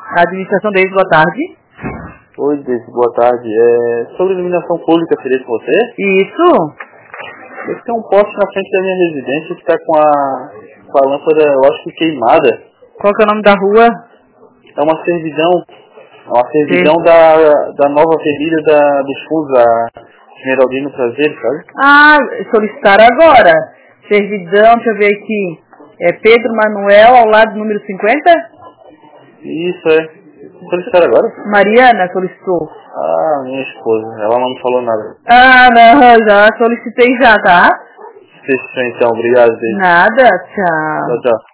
Administração deles, boa tarde. Oi, Deise, boa tarde. Sobre iluminação pública, seria com você? Isso. Esse é um poste na frente da minha residência que está com a lâmpada, eu acho que queimada. Qual que é o nome da rua? É uma servidão da nova avenida dos fundos, a Esmeraldino Prazer, sabe? Ah, solicitaram agora. Servidão, deixa eu ver aqui. É Pedro Manuel, ao lado do número 50? Isso, é. Solicitaram agora? Mariana solicitou. Ah, minha esposa. Ela não me falou nada. Ah, não, já solicitei já, tá? Fechou então, obrigado, Deise. Nada, tchau. Tchau, tchau.